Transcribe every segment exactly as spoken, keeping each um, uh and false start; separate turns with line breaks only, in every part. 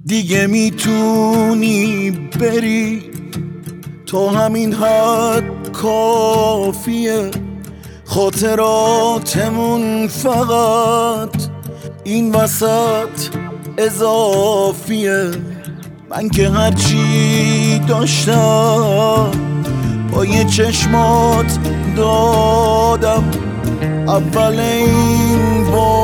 دیگه میتونی بری، تو همین حد کافیه. خاطراتمون فقط این وسط اضافیه. من که هرچی داشتم با یه چشمات دادم، اول این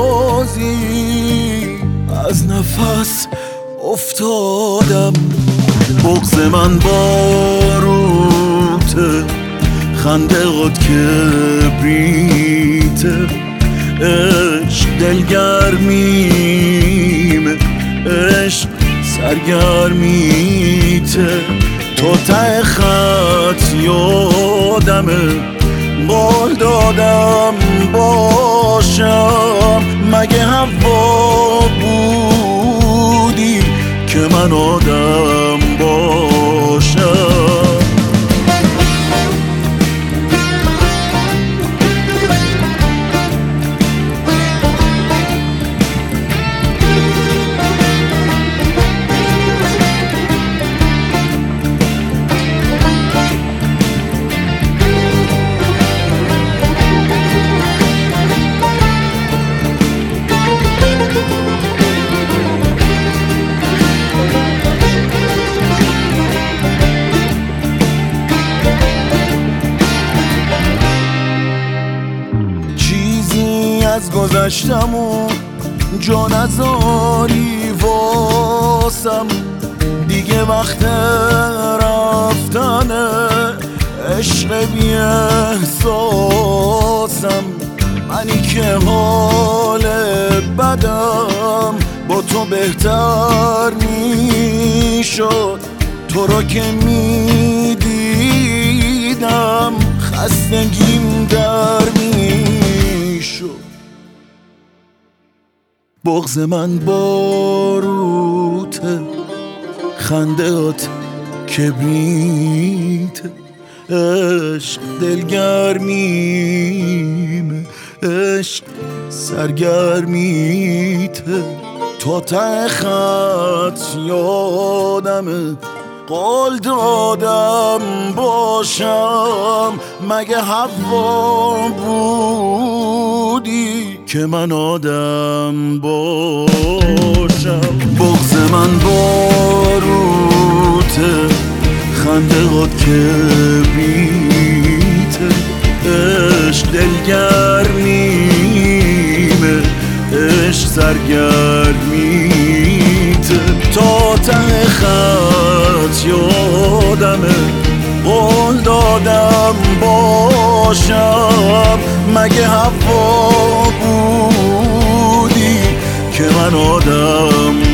بازی از نفس افتادم. بغض من باروته، خنده قد کبریته. عشق دلگرمیمه، عشق سرگرمیته. تو ته خط یادمه، قول دادم باشم. مگه هوا بودی که من آدم باشم؟ از گذشتم و جا نذاری واسم. دیگه وقت رفتنه، عشق بی احساسم. منی که حال بدم با تو بهتر میشد. تو رو که میدیدم خستگیم در میشد. بغض من باروته، خندهات کبریته. عشق دلگرمیمه، عشق سرگرمیته. تو ته خط یادمه، قول دادم باشم. مگه هوا بودی که من آدم باشم؟ بغض من باروته، خنده قد کبریته. عشق دلگرمیمه، عشق سرگرمیته. تا ته خط یادمه، قول دادم باشم. مگه هوا بودی که من آدم